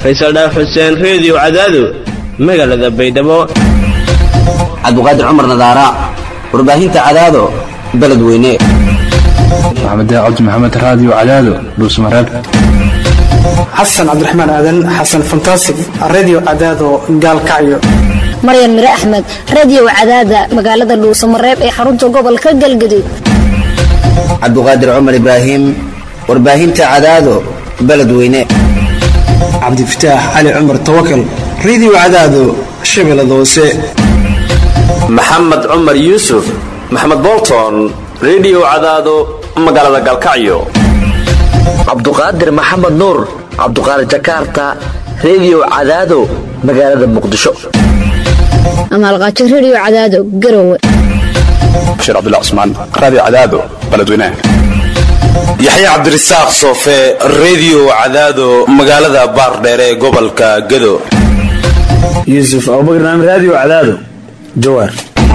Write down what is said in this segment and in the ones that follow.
Faysal Dhaaf Xuseen Radio Cadaado magaalada Baydhabo. Cabduqaadir Cumar Nadaara warbaahinta Cadaado beledweyne. Maxamed Cabdi Maxamed Radio Cadaado Dhuusmareeb. Xasan Cabdiraxmaan Aadan Xasan Fantastic Radio Cadaado Gaalkacyo. Maryam Mire Axmed Radio Cadaada magaalada Dhuusmareeb ee xarunta gobolka Galgaduud. Cabduqaadir Cumar Ibraahim warbaahinta Cadaado beledweyne. Cabdi Fataax Ali Cumar Tawakkal Radio Cadaado Shabeellada Hoose. Maxamed Cumar Yuusuf Maxamed Bolton Radio Cadaado magaalada Galkacyo. Cabduqaadir Maxamed Nuur Cabduqaadir Jakarta Radio Cadaado magaalada Muqdisho. Amaalqaajo Radio Cadaado Garowe. Sheekh Abdullah Usman Radio Cadaado beledweyne. Yaxya Cabdirasaaq Soofe Radio Cadaado magaalada Baardheere ee gobolka Gado. Yusuf Abubakar Radio Cadaado Jowhar.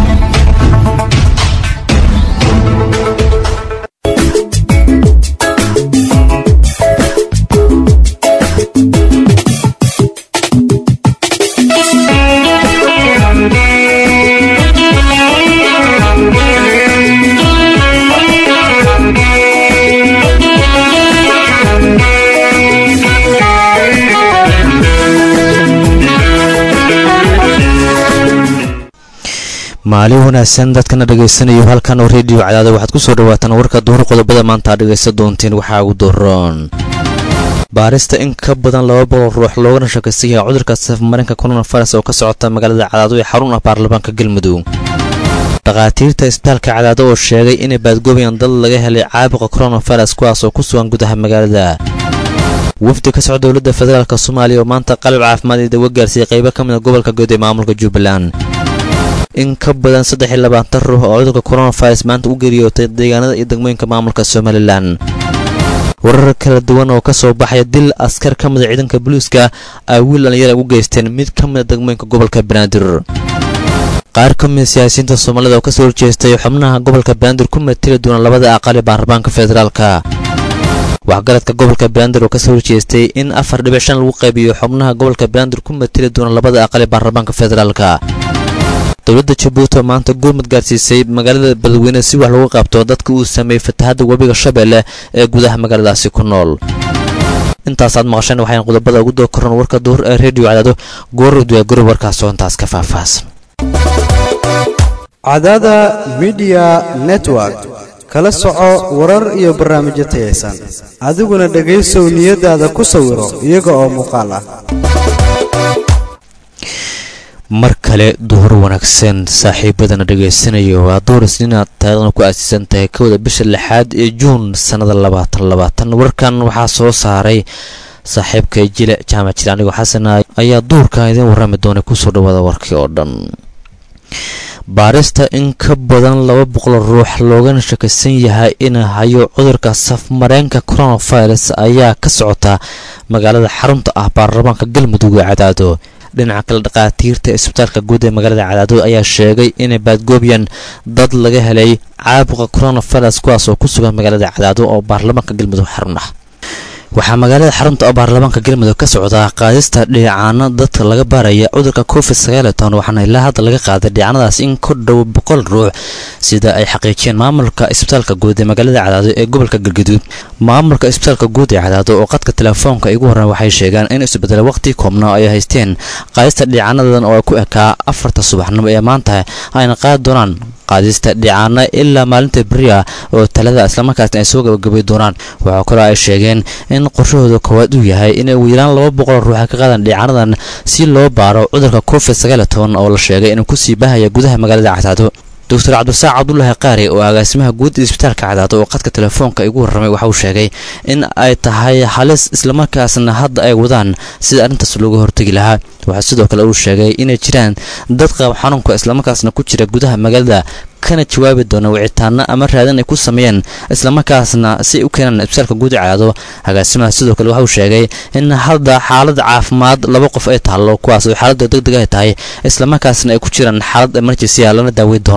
maalin wanaagsan dadkana dhageysanayo halkan oo Radio Cadaado waxaad ku soo dhawaataan warka duhur qodobada maanta aad dhageysan doonteen waxa ugu dooroon baarista in ka badan 200 ruux loogana shakaysan yahay cudurka safmarinka coronavirus oo ka socota magaalada Cadaado ee xarunta baarlamaanka Galmudug. dhaqaatiirta isbitaalka Cadaado oo sheegay inay baadgoobayaan dad laga helay caabuqa coronavirus kuwaas oo ku sugan gudaha magaalada. wafdi ka socda dowladda federaalka Soomaaliya oo maanta qalab caafimaad ee dawo gaarsiiyay qaybo ka mid ah gobolka Guud ee maamulka Jubbaland. in ka badan 23 ruux oo cudurka coronavirus maanta u geeriyootay deegaanada iyo degmooyinka maamulka Somaliland. warar kala duwan oo ka soo baxay dil askar ka mid ah ciidanka booliiska ay wiil dhalinyaro ugu geysteen mid ka mid ah degmooyinka gobolka Banaadir. qaar ka mid ah siyaasiyiinta Soomaalida oo ka soo horjeestay xubnaha gobolka Banaadir ku matali doona labada aqal ee baarlamaanka federaalka. waxgaradka gobolka Banaadir oo ka soo horjeestay in 4.5 lagu qaybiyo xubnaha gobolka Banaadir ku matali doona labada aqal ee baarlamaanka federaalka. dowladda Djibouti maanta gurmad gaarsiisay magaalada Beledweyne si wax looga qabto dadka uu sameeyay fatahaada wabiga Shabeelle ee gudaha magaaladaasi ku nool. intaas aad maqasheen waxaan qodobada ugu doo koran warka duhur ee Radio Cadaado goor warkaas oo intaas ka faahfaahsan. Cadaada Media Network kala soco warar iyo barnaamijyo tayeysan adiguna dhageyso niyadaada ku sawiro iyaga oo muuqaal ah. mar kale duhur wanaagsan saaxiibadana dhageysanayo waa doorisnina taariikhda ku aasiisan tahay kowda bisha 6 ee Juun sanada 2020 warkan waxaa soo saaray saaxiibka Jile Jaamac Jilanigo Xasan ayaa duurka idin warami doona ku soo dhawaada warkii oo dhan. baarista in ka badan 200 ruux loogana shakaysan yahay in hayo cudurka safmareenka coronavirus ayaa ka socota magaalada xarunta ah baarlamaanka Galmudug ee Cadaado. dhinaca kale dhaqaatiirta isbitaalka guud ee magaalada Cadaado ayaa sheegay inay baadgoobiyaan dad laga helay caabuqa coronavirus kuwaas oo ku sugan magaalada Cadaado oo baarlamaanka Galmudug xarun ah. waxaa magaalada xarunta baarlamaanka Galmudug ka socda qaadista dhicaano dadka laga baaraya cudurka COVID-19 waxaana ilaa hadda laga qaaday dhicaanadaas in ku dhow 100 ruux sida ay xaqiijiyeen maamulka isbitaalka guud ee magaalada Cadaado ee gobolka Galgaduud. maamulka isbitaalka guud ee Cadaado oo qadka telefoonka igu horan waxay sheegaan in isbedel waqti koobna ay haysteen qaadista dhicaanadan oo ku ekaa 4 subaxnimo ee maanta ayna qaad doonaan qaadista dhicaana ilaa maalinta bariya oo talada isla markaasna ay soo gabagabay doonaan. waxa kale ay sheegeen in qorshahooda koowaad uu yahay in ay wiilaan 200 ruux ka qaadan dhicaanadan si loo baaro cudurka COVID-19 oo la sheegay inuu ku sii baahaya gudaha magaalada Cadaado. Dr. Cabdirasaaq Cabdullaahi Qaari oo agaasimaha guud ee isbitaalka Cadaado oo qadka telefoonka igu warramay waxa uu sheegay in ay tahay halis isla markaasna hadda ay wadaan sida arintaas looga hortagi lahaa. waxa sidoo kale uu sheegay inay jiraan dad qaba xanuunka isla markaasna ku jira gudaha magaalada kana jawaabi doona wicitaano ama raadin ay ku sameeyeen isla markaasna si u keenan isbitaalka guud ee Cadaado. agaasimaha sidoo kale waxa uu sheegay in hadda xaalad caafimaad 2 qof ay taalo kuwaas oo xaalad degdeg ah tahay isla markaasna ay ku jiraan xaalad emergency lana daaweyn doono.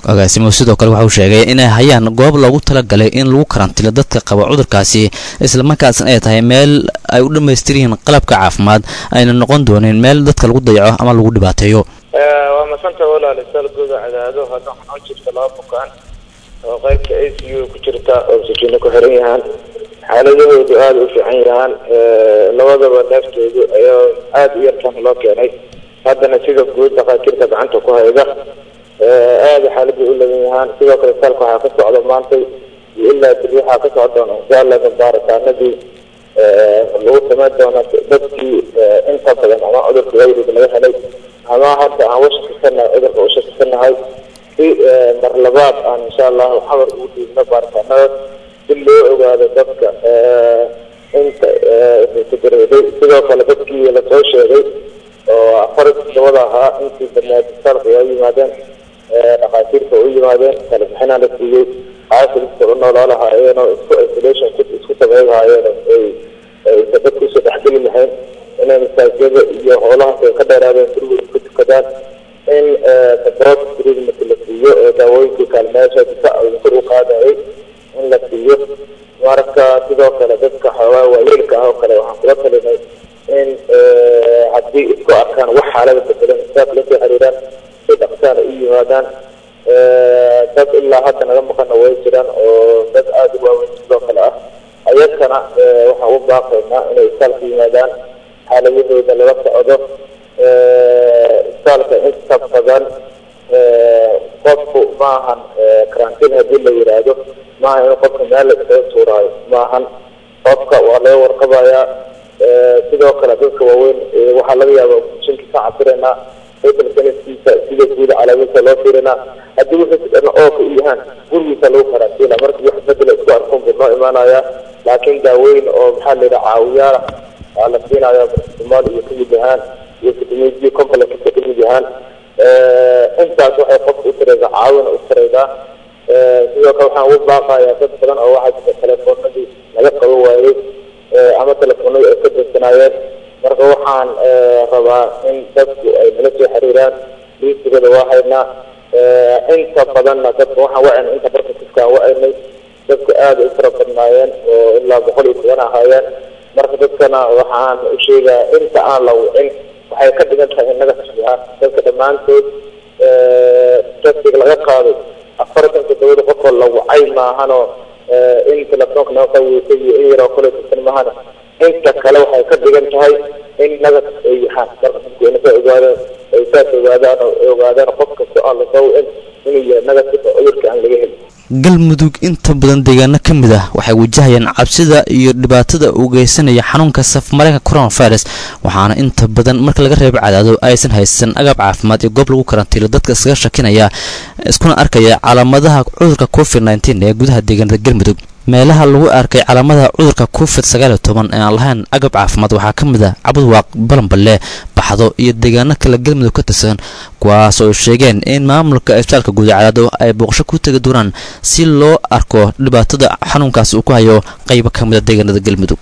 agaasimo sidoo kale waxa uu sheegay inay hayaan goob loogu talagalay in lagu karantilo dadka qaba cudurkaasi isla markaasna ay tahay meel ay u dhammaystiryihiin qalabka caafimaad ayna noqon dooneen meel dadka lagu dayaco ama lagu dhibaateeyo waa masanta walaalisaal guuda cadaado hadda waxaa jirta 2 bukaan oo qaybta ICU ku jirta oo oxygen ku xiran yahaan xaaladoodu aad u fiican yahaan labadaba neeftoodu ayaa aad u yartaan loo keenay haddana sida guud dhaqaatiirta gacanta ku hayda aad xaaladdu u leeyahay yahaan sidoo kale salka waxa ka socda maanta ilaa biri waxa ka socda jaalada baaritaanadii lagu sameyn doono dadkii inta badan ama cudurka wayriga laga helay ama hadda aan washaqsana cudurka u shaqsanahay si mar labaad aan insha Allah xawar ugu diidno baaritaanada si loo ogaado dadka inta sidoo kale dadkii la soo sheegay oo afarta ahaa intii banaad salka ay yimaadeen dhaqaatiirta u yimaadeen kala bixinaan la siiyey caafimaadka u noolaha ayayna isolation isku sameeyeen ay dadku soo dhaxgeli lahayn inay masaajida iyo howlaha ka dheeraadeen guriga ku tukadaan in support treatment la siiyo daawooyinka kaalmeesha dadka ay kor u qaadayay in la siiyo marka sidoo kale dadka xawaa waayeelka ah oo kale waxaan kula talinay in haddii isku arkaan wax xaalada bedelan isaga la xiriiraan si dhaqsaana u yimaadaan dad ilaa hadda naga maqana way jiraan oo dad aad u waaweyn sidoo kale ah ayagana waxaan u baaqaynaa inay isbitaalka yimaadaan xaaladahooda lala socdo isbitaalka inta badan qofku maahan karantiin haddii la yidhaahdo maaha in qofka meel la iskaga tuuraayo maahan qofka waa laga warqabayaa sidoo kale dadka waaweyn waxaa laga yaabaa jinka ka cabiraynaa sanadkiisa sida guud calaamadiisa loo fiirinaa haddii wuxuu dhan oo ka yahaan gurigiisa lagu karantiina markii wax bedel isku arkoon buu noo imaanayaa laakiin daaweyn oo maxaa la yidhaha caawiyaala waa la siinayaa bartilmaal iyo kamid yahaan iyo fitamiinji complexa kamid yahaan intaas waxay qofka u taraysaa caawina u taraysaa sidoo kale waxaan ugu baaqayaa dad badan oo waxaa jirta telefoonadii laga qabo waayey ama telefoonadii ay ka darsanaayeen marka waxaan rabaa in dadku ay nala soo xiriiraan liisigada waa haynaa inta badanna dadka waxaan wacayna inta barkasiskaan wacaynay dadku aad u fara badnaayeen oo ilaa 110 ahaayeen marka dadkana waxaan u sheegaa inta aan la wicin waxay ka dhigan tahay innaga saxiixa dadka dhammaantood testiga laga qaaday 47 qof oo la wacay maahanoo in telefoonka noo qaweysay iyo in yaroo kale tirsan maahana inta kale waxay ka dhigan tahay in nagas ay yahaan marka dadku inay soo ogaadaan ay saas ogaadaan qof kasta aan la soo wicin inuu yahay nagas cudurka aan laga helin galmudug inta badan deegaano ka mid ah waxay wajahayaan cabsida iyo dhibaatada uu geysanaya xanuunka safmareenka coronavirus waxaana inta badan marka laga reebo cadaado aysan haysan agab caafimaad iyo goob lagu karantiilo dadka iskaga shakinaya iskuna arkaya calaamadaha cudurka COVID-19 ee gudaha deegaanada galmudug meelaha lagu arkay calaamadaha cudurka COVID-19 ee aan lahayn agab caafimaad waxaa ka mid ah cabudwaaq balanballe baxdo iyo deegaano kale galmudug ka tirsan kuwaas oo sheegeen in maamulka isbitaalka guud ee cadaado ay booqasho ku tagi doonaan si loo arko dhibaatada xanuunkaas uu ku hayo qaybo ka mid ah deegaanada galmudug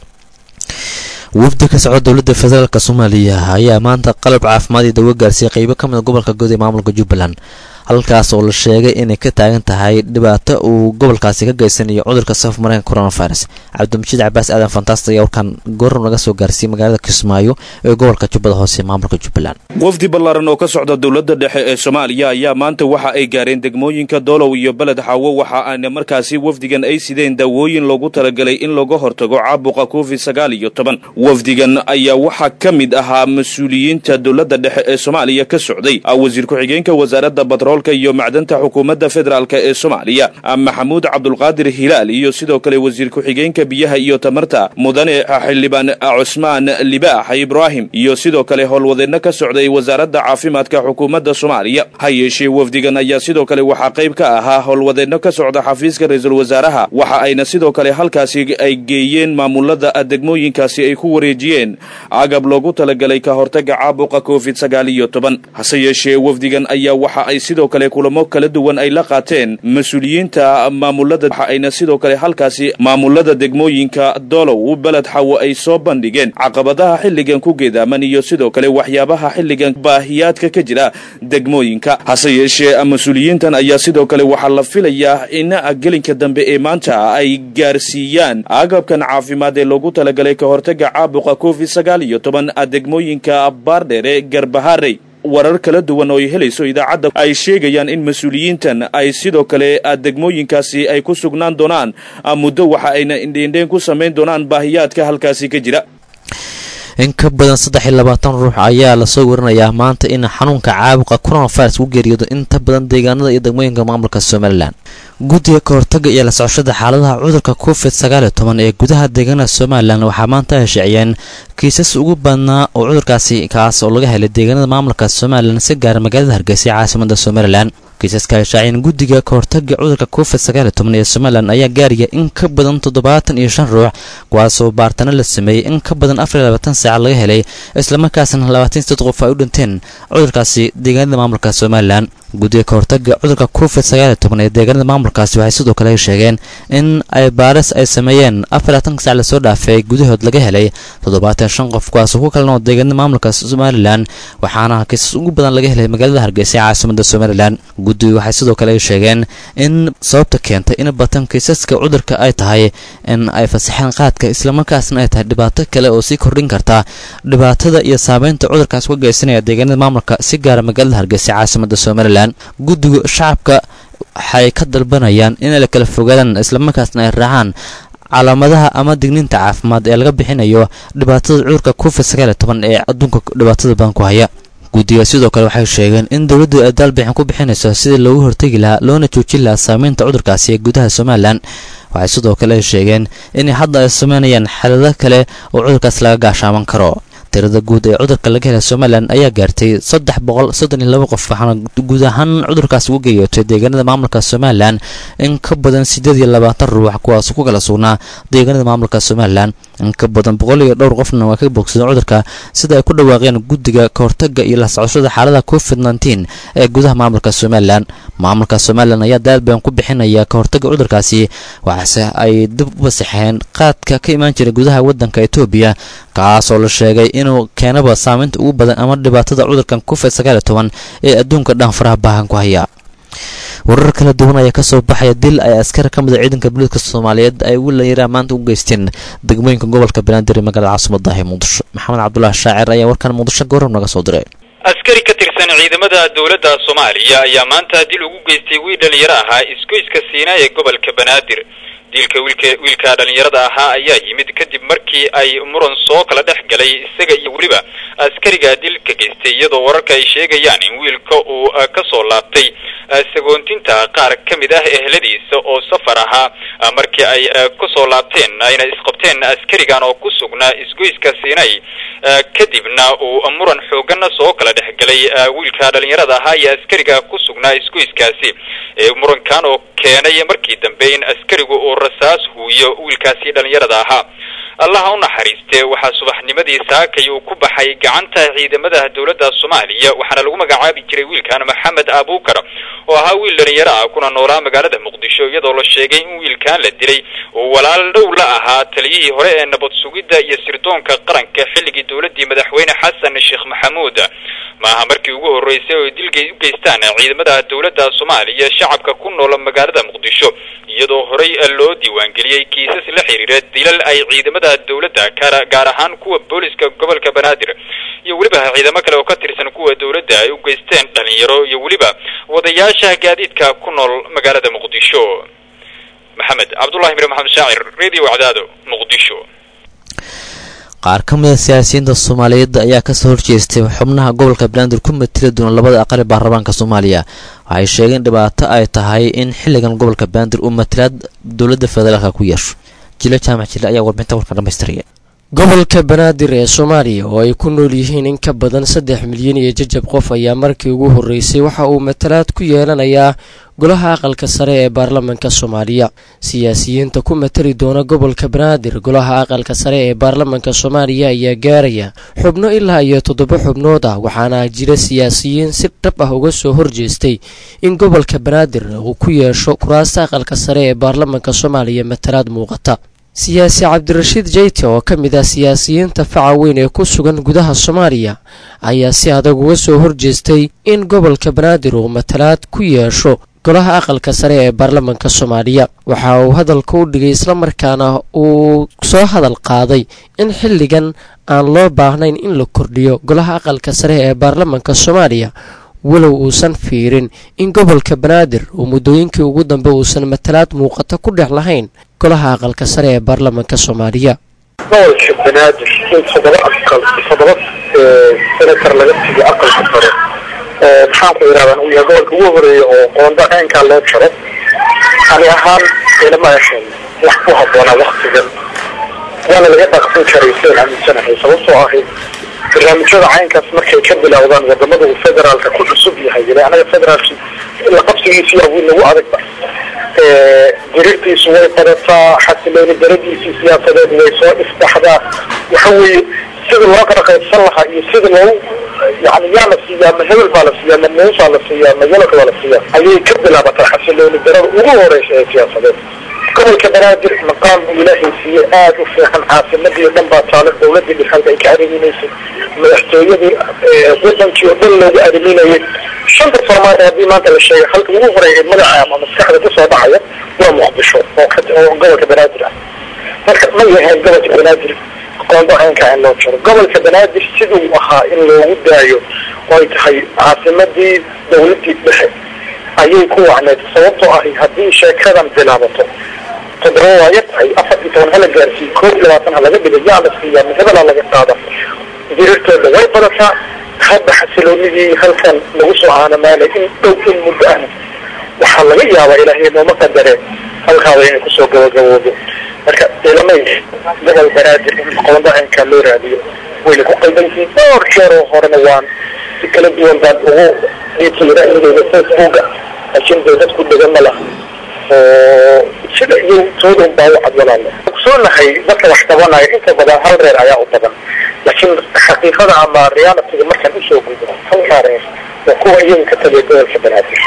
wafdi ka socda dowladda federaalka Soomaaliya ayaa maanta qalab caafimaad iyo dawo gaarsiiyay qaybo ka mid ah gobolka guud ee maamulka Jubbaland halkaas oo la sheegay inay ka taagan tahay dhibaato uu gobolkaasi ka geysanayo cudurka safmareenka coronavirus cabdimajid cabaas aadan fantastic ayaa warkan goorno laga soo gaarsiiyay magaalada Kismaayo ee gobolka Jubbada Hoose ee maamulka Jubbaland wafdi ballaaran oo ka socda dowladda dhexe ee Soomaaliya ayaa maanta waxa ay gaareen degmooyinka Doolow iyo Balad Xawo waxa aan markaasi wafdigan ay sideen dawooyin loogu talagalay in laga hortago caabuqa COVID-19 wafdigan ayaa waxa ka mid ahaa mas'uuliyiinta dowladda dhexe ee Soomaaliya ka socday wasiir ku-xigeenka wasaaradda batroolka iyo macdanta xukuumadda federaalka ee Soomaaliya Maxamuud Cabdulqaadir Hilaal iyo sidoo kale wasiir ku-xigeenka biyaha iyo tamarta mudane xildhibaan Cusmaan Libaax Ibrahim iyo sidoo kale howlwadeena ka socday wasaaradda caafimaadka xukuumadda Soomaaliya hayeeshee wafdigan ayaa sidoo kale waxa qayb ka ahaa howlwadeena ka socda xafiiska ra'iisul wasaaraha waxa ayna sidoo kale halkaasi ay geeyeen maamulada degmooyinkaasi ay ku wareejiyeen agab loogu talagalay ka hortagga caabuqa COVID-19 hase yeeshee wafdigan ayaa waxa ay sidoo sidoo kale kulamo kala duwan ay la qaateen mas-uuliyiinta maamulada waxa ayna sidoo kale halkaasi maamulada degmooyinka doolow beled xawo ay soo bandhigeen caqabadaha xilligan ku geedaaman iyo sidoo kale waxyaabaha xilligan baahiyaadka ka jira degmooyinka. hase yeeshee mas-uuliyiintan ayaa sidoo kale waxaa la filayaa in gelinka dambe ee maanta ay gaarsiiyaan agabkan caafimaad ee loogu talagalay ka hortaga caabuqa COVID-19 degmooyinka baardheere garbaharey. warar kala duwan oo ay helayso idaacadda ay sheegayaan in mas-uuliyiintan ay sidoo kale degmooyinkaasi ay ku sugnaan doonaan muddo waxa ayna indheendheen ku samayn doonaan baahiyaadka halkaasi ka jira. in ka badan 23 ruux ayaa la soo warinayaa maanta in xanuunka caabuqa coronavirus uu geeriyoodo inta badan deegaanada iyo degmooyinka maamulka Soomaaliland. guddiga ka hortagga iyo la socoshada xaaladaha cudurka COVID-19 ee gudaha deegaanada Soomaaliland waxaa maanta ay sheegeen kiisas ugu badnaa oo cudurkaasi kaas oo laga helay deegaanada maamulka Soomaaliland si gaar ah magaalada Hargeysa caasimadda Soomaaliland. kiisaska ay shaaciyeen guddiga ka hortagga cudurka COVID-19 ee Soomaaliland ayaa gaaraya in ka badan 75 ruux kuwaasoo baartaan la sameeyay in ka badan 24 saac laga helay isla markaasna 28 qof ay u dhinteen cudurkaasi deegaanada maamulka Soomaaliland. guddiga ka hortagga cudurka COVID-19 ee deegaanada maamulkaasi waxay sidoo kale sheegeen in ay baaris ay sameeyeen 24 saac la soo dhaafay gudahood laga helay 75 qof kuwaas oo ku kala nool deegaanada maamulka Soomaaliland waxaana kiisas ugu badan laga helay magaalada Hargeysa caasimadda Soomaaliland. guddigu waxay sidoo kale sheegeen in sababta keentay in batan kiisaska cudurka ay tahay in ay fasaxeen qaadka isla markaasna ay tahay dhibaato kale oo sii kordhin karta dhibaatada iyo saameynta cudurkaas ku geysanaya deegaanada maamulka si gaar ah magaalada Hargeysa caasimadda Soomaaliland. guddigu shacabka waxay ka dalbanayaan in ay kala fogaadaan isla markaasna ay raacaan calaamadaha ama digniinta caafimaad ee laga bixinayo dhibaatada cudurka COVID-19 ee adduunka dhibaatada badan ku haya. guddiga sidoo kale waxay sheegeen in dawladdu ay dalbixin ku bixinayso sidii loogu hortagi lahaa loona joojin lahaa saameynta cudurkaasi ee gudaha Soomaaliland. waxay sidoo kale sheegeen in hadda ay sameynayaan xaalado kale oo cudurkaas laga gaashaaman karo. tirada guud ee cudurka laga helay Soomaaliland ayaa gaartay 332 qof waxaana guud ahaan cudurkaas ugu geeyotay deegaanada maamulka Soomaaliland in ka badan 28 ruux kuwaas ku kala sugnaa deegaanada maamulka Soomaaliland. in ka badan 100 qofna waa ka bogsadeen cudurka sida ay ku dhawaaqeen guddiga ka hortagga iyo la socoshada xaaladaha COVID-19 ee gudaha maamulka Soomaaliland. maamulka Soomaaliland ayaa daalban ku bixinaya ka hortagga cudurkaasi waxaase ay dib u fasaxeen qaadka ka imaan jiray gudaha wadanka Itoobiya kaas oo la sheegay inuu keenaba saameynta ugu badan ama dhibaatada cudurkan COVID-19 ee adduunka dhan faraha baahan ku haya. warar kala duwan ayaa ka soo baxaya dil ay askar ka mid ah ciidanka booliska Soomaaliyeed ay ugu leeyiraan maanta u geysteen degmooyinka gobolka Banaadir ee magaalada caasimadda Muqdisho. maxamed cabdullaahi shaacir ayaa warkan Muqdisho goor naga soo diray. askari ka tirsan ciidamada dawladda Soomaaliya ayaa maanta dil ugu geystay wiil dhalinyaro ahaa isgoyska Siinaa ee gobolka Banaadir. dilka wiilka dhalinyarada ahaa ayaa yimid kadib markii ay muran soo kala dhex galay isaga iyo waliba askariga dilka geystay iyadoo wararka ay sheegayaan in wiilka uu ka soo laabtay sagoontinta qaar ka mid ah eheladiisa oo safar ahaa markii ay ku soo laabteen ayna isqabteen askarigan oo ku sugnaa isgoyska Siinay kadibna uu muran xoogan soo kala dhex galay wiilka dhalinyarada ahaa iyo askariga ku sugnaa isgoyskaasi murankan oo keenay markii dambe in askarigu uu rasaas huuyo wiilkaasi dhalinyarada ahaa. Allah u naxariistee waxaa subaxnimadii saakay uu ku baxay gacanta ciidamada dawladda Soomaaliya waxaana lagu magacaabi jiray wiilkan Maxamed Abuukar oo ahaa wiil dhalinyaro ah kuna noolaa magaalada Muqdisho iyadoo la sheegay in wiilkan la dilay oo walaal dhow la ahaa taliyihii hore ee nabad sugidda iyo sirdoonka qaranka xilligii dawladii madaxweyne Xasan Sheekh Maxamuud. maaha markii ugu horeysay oo dilkay u geystaan ciidamada dawladda Soomaaliya shacabka ku nool magaalada Muqdisho iyadoo horey loo diiwaan geliyay kiisas la xiriira dilal ay ciidamada dawladda gaar ahaan kuwa booliska gobolka Banaadir iyo waliba ciidamo kale oo ka tirsan kuwa dawladda ay u geysteen dhalinyaro iyo waliba wadayaasha gaadiidka ku nool magaalada Muqdisho. maxamed cabdullaahi mir maxamed shaacir radio Cadaado Muqdisho. qaar ka mid ah siyaasiyiinta Soomaaliyeed ayaa ka soo horjeestay xubnaha gobolka Banaadir ku matali doona labada aqal ee baarlamaanka Soomaaliya. waxay sheegeen dhibaato ay tahay in xilligan gobolka Banaadir uu matalaad dawladda federaalka ku yeesho. jila jaamac jila ayaa warbixinta warka dhameystiraya. gobolka banaadir ee soomaaliya oo ay ku nool yihiin in ka badan 3 milyan iyo jajab qof ayaa markii ugu horeysay waxa uu matalaad ku yeelanayaa golaha aqalka sare ee baarlamaanka Soomaaliya. Siyaasiyiinta ku matali doona gobolka banaadir golaha aqalka sare ee baarlamaanka Soomaaliya ayaa gaaraya xubno ilaa iyo 7 xubnood ah, waxaana jira siyaasiyiin si dhab ah uga soo horjeestay in gobolka banaadir uu ku yeesho kuraasta aqalka sare ee baarlamaanka Soomaaliya matalaad muuqata. siyaasi cabdirashiid jeyte oo ka mid ah siyaasiyiinta faca weyn ee ku sugan gudaha Soomaaliya ayaa si adag uga soo horjeestay in gobolka banaadir uu matalaad ku yeesho golaha aqalka sare ee baarlamaanka Soomaaliya. waxa uu hadalka u dhigay isla markaana uu soo hadal qaaday in xilligan aan loo baahnayn in la kordhiyo golaha aqalka sare ee baarlamaanka Soomaaliya, walow uusan fiirin in gobolka banaadir uu muddooyinkii ugu dambe uusan matalaad muuqata ku dhex lahayn golaha aqalka sare ee baarlamaanka Soomaaliya. gobolka banaadir in 7 senator laga tagay aqalka sare maxaan ku yiraahdaa uu yahay gobolka ugu horeeya oo qoonda dhanka loo jaro ani ahaan ilama ahayn wax ku habboona waqtigan waana laga dhaqsan karay seen aaminsanahay sababtoo ah barnaamijyada caynkaas markay ka bilowdaan wadamada uu federaalka ku cusub yahay ilaa anaga federaalki la qabsigiisa yaa weyn lagu adag dirirtiisu way badataa xasilooni daradiisii siyaasadeed way soo isbaxdaa waxa weeye sida loo kala qaybsan lahaa iyo sida loo yani yaa la siiyaa ma hebel baa la siiyaa ma muusaa la siiyaa ma yalak baa la siiyaa ayay ka bilaabataa xasilooni darada ugu horeysa ee siyaasadeed. gobolka banaadir maqaam uu ilaahay siiyey aad u fiican, caasimadii dhan baa taalo, dowladii dhexalka ay ka arriminaysay, madaxtooyadii wadankii oo dhan loogu arriminayay. shanta Soomaaliya haddii maanta la sheegay halka ugu horeeya magaca ama maskaxda ku soo dhacaya waa Muqdisho oo gobolka banaadir ah. marka ma yahay gobolka banaadir qoonda caynka in loo jaro. gobolka banaadir siduu ahaa in loogu daayo oo ay tahay caasimadii dowladii dhexe ayay ku wacneed, sababtoo ah haddii sheekadan bilaabato 7 waayad ay 14 hala gaarsiiyo 21 laga dhigo yaa la siiyaa midabada laga qaado dirirtooda way badataa. hadda xasiloonidii halkan lagu soo aanamaanay in dhow in muddo ah waxaa laga yaabaa ilaahay nooma qadare halkaaba inay kusoo gabagaboodo. marka ilamay gobol banaadir in qoonda caynka loo raadiyo wayna ku qaldan yihiin. dhowr jeer oo horena waan si kala duwan baan ugu dhiibtay ra'yigayga Facebooka, laakiin dadku degan ma laha oo sida iyo toodon baa u cadwalaale ogsoonahay dadka wax tabanaya inta badan hal reer ayaa u badan, laakiin xaqiiqada ama realitiga markaan usoo gudbo hal reer waa kuwa iyaga ka tagay gobolka banaadir.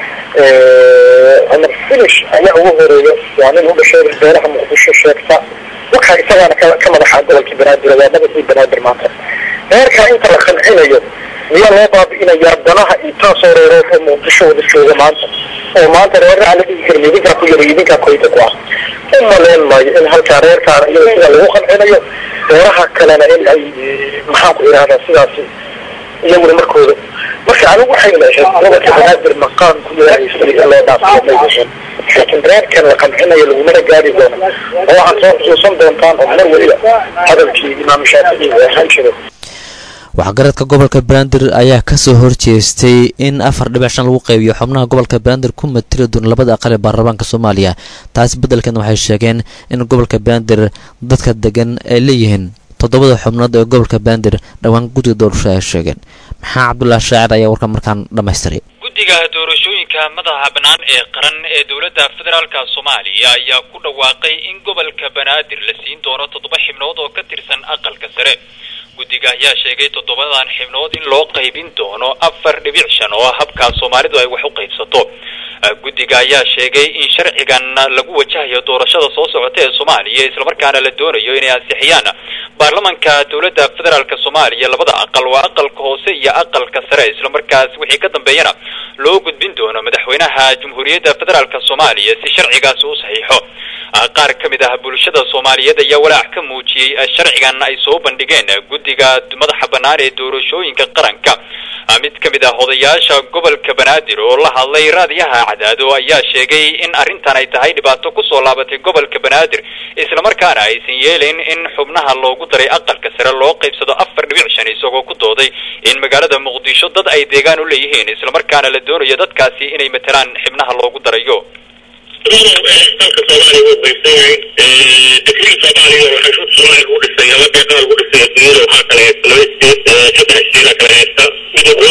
Cumar Finish ayaa ugu horeeya, waa nin u dhashay beeraha Muqdisho sheegta, waxaa isagaana ka madaxa gobolka banaadir waa madaxii banaadir maanta. reerkaa inta la qancinayo miyaa loo baabi'inayaa danaha intaasoo reerood oo Muqdisho wada jooga maanta oo maanta reeraha la dhigi karin idinkaa ku yara idinkaa koyta ku ah. u malayn maayo in halkaa reerkaana iyada sida lagu qancinayo reeraha kalena in ay maxaan ku idhahdaa sidaasi iyaguna markooda. marka anigu waxay leeyahay gobolka banaadir maqaan ku yeelaysay in loo dhaafo maysan, laakiin reerkan la qancinayo lagumana gaari doono oo waxaad soo xusuusan doontaan oo mar weliba hadalkii imaam Shaafici ee ahaan jiray. waxgaradka gobolka banaadir ayaa ka soo horjeestay in 4.5 lagu qaybiyo xubnaha gobolka banaadir ku matali doona labada aqal ee baarlamaanka Soomaaliya. taas beddelkeeda waxay sheegeen in gobolka banaadir dadka degan ay leeyihiin 7 xubnood ee gobolka banaadir dhawaan guddiga doorashada ay sheegeen. maxaa Cabdullaahi Shaacir ayaa warka markaan dhameystiray. guddiga doorashooyinka madaxa bannaan ee qaran ee dowladda federaalka Soomaaliya ayaa ku dhawaaqay in gobolka banaadir la siin doono 7 xubnood oo ka tirsan aqalka sare. guddiga ayaa sheegay 7 xubnood in loo qaybin doono 4.5 oo habka Soomaalidu ay wax u qaybsato. guddiga ayaa sheegay in sharcigan lagu wajahayo doorashada soo socota ee Soomaaliya isla markaana la doonayo inay ansixiyaan baarlamaanka dowladda federaalka Soomaaliya labada aqal waa aqalka hoose iyo aqalka sare, isla markaas wixii ka dambeeyana loo gudbin doono madaxweynaha Jamhuuriyadda Federaalka Soomaaliya si sharcigaas uu saxiixo. qaar ka mid ah bulshada Soomaaliyeed ayaa walaac ka muujiyay sharcigan ay soo bandhigeen guddiga madaxa bannaan ee doorashooyinka qaranka. mid ka mid ah odayaasha gobolka banaadir oo la hadlay raadiyaha Cadaado ayaa sheegay in arrintan ay tahay dhibaato ku soo laabatay gobolka banaadir, isla markaana aysan yeelin in xubnaha loogu daray aqalka sare loo qaybsado 4.5 isagoo ku dooday in magaalada Muqdisho dad ay deegaan u leeyihiin isla markaana la doonayo dadkaasi inay matalaan xubnaha loogu darayo. dalka Soomaaliya wuu qaybsan yahay dekriin Soomaaliya waxay Soomaaliya u dhisay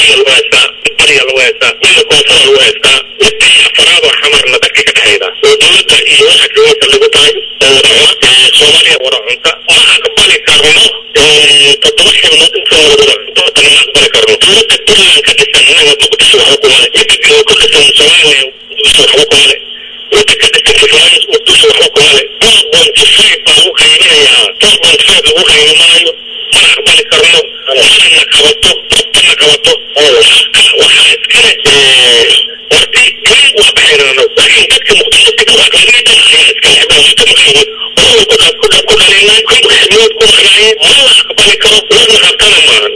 lagu haystaa mid bariga lagu haystaa midna koonfura lagu haystaa midii afaraad oo xamarna dadka ka dhexayda oo dowladda iyo waxa jooga lagu tahay soomaaliya wada cunta ma aqbali karno 7 xibnood inta wada cunto hadana ma aqbali karno dowladda puntland ka dhisan inaga muqdisho waxba kuma leh midda kale ku dhisan soomaaliya muqdisho waxba kuma leh midda ka dhisan kismaayo muqdisho waxba kuma leh 12.5 baa lagu qiiminayaa 12.5 lagu qiiminaayo ma aqbali karno mana qabato dadna qabato waxaa iskale warti keli waa baxaynano laakiin dadka muqdisho dib u aqlimida ayaa iskale dowladda maqayin ku dhalinay xibnood ku maqnaayeen ma la aqbali karo wadna qabtana maahan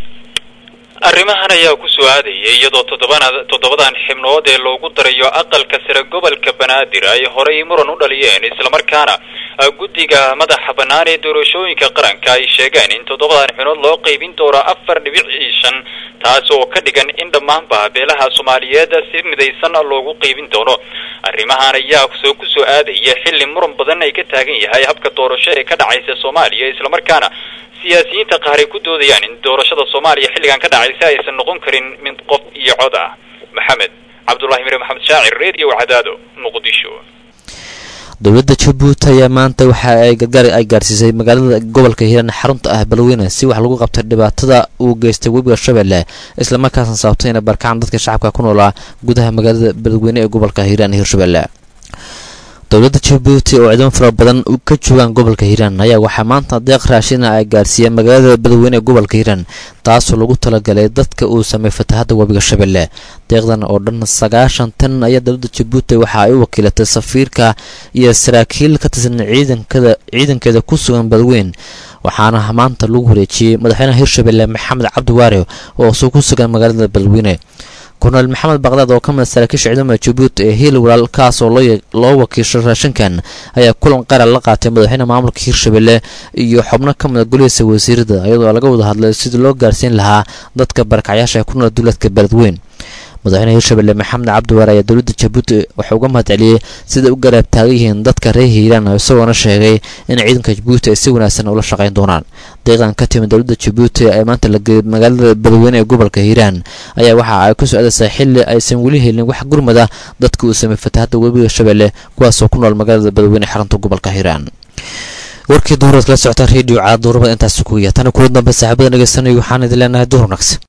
arrimahan ayaa ku soo aadayay iyadoo toddobadan xibnood ee loogu darayo aqalka sare gobolka banaadir ay horey muran u dhaliyeen islamarkaana guddiga madaxa bannaan ee doorashooyinka qaranka ay sheegeen in 7 xibnood loo qaybin doono 4.5 taas oo ka dhigan in dhammaanba beelaha Soomaaliyeed si midaysan loogu qaybin doono arrimahan ayaa ku soo aadaya xilli muran badan ay ka taagan yahay habka doorasho ee ka dhacaysa Soomaaliya islamarkaana siyaasiyiinta qaar ay ku doodayaan in doorashada Soomaaliya xilligan ka dhacaysa aysan noqon karin mid qof iyo cod ah maxamed cabdullaahi mire maxamed shaacir radio cadaado muqdisho dowladda Jabuuti ayaa maanta waxa ay gargaar ay gaarsiisay magaalada gobolka Hiiraan xarunta ah Balweyne si wax lagu qabto dhibaatada uu geystay webiga Shabeelle isla markaasna sababtay in barkaan dadka shacabka ku noolaa gudaha magaalada Balweyne ee gobolka Hiiraan iyo Shabeelle dowladda Jabuuti oo ciidan fara badan ka joogan gobolka Hiiraan ayaa waxa maanta deeq raashin ay gaarsiiyeen magaalada Balweyne ee gobolka Hiiraan taas oo lagu talagalay dadka uu sameeyay fatahaada webiga Shabeelle deeqdan oo dhan 90 tan ayaa dowladda Jabuuti waxa ay u wakiilatay safiirka iyo saraakiil ka tirsan ciidankeeda ku sugan Balweyne waxaana maanta lagu wareejiyay madaxweynaha Hirshabeelle Maxamed Cabdi Waare oo soo ku sugan magaalada Balweyne كورنيل محمد بغداد oo kamid saraakiisha ciidamada Djibouti ee Hiil walaalkaas oo loo wakiishay raashinkan ayaa kulan qaran la qaatay madaxweynaha maamulka Hirshabeelle iyo xubno kamid golihiisa wasiirada iyadoo laga wada hadlay sidii loo gaarsiin lahaa dadka barakacayaasha ku nool dowladka Beledweyne madaxweynaha Hirshabeelle Maxamed Cabdi Waare ayaa dowladda Djibouti waxa uu uga mahadceliyay sida u garab taagan yihiin dadka reer Hiiraan isagoo sheegay in ciidanka Djibouti ay si wanaagsan ula shaqeyn doonaan deegaan ka timid dowladda Djibouti ay maanta la geeyay magaalada Beledweyne ee gobolka Hiiraan ayaa waxa ay ku socdaysaa xilli aysan wali helin wax gurmada dadka uu sameeyay fatahaada webiga Shabeelle kuwaas oo ku nool magaalada Beledweyne xarunta gobolka Hiiraan warkii duhurad la socota radio caad duhurba intaas ku yahay tan ku dambe saaxiibada dhageysanay waxaan idin leenahay duhur wanaagsan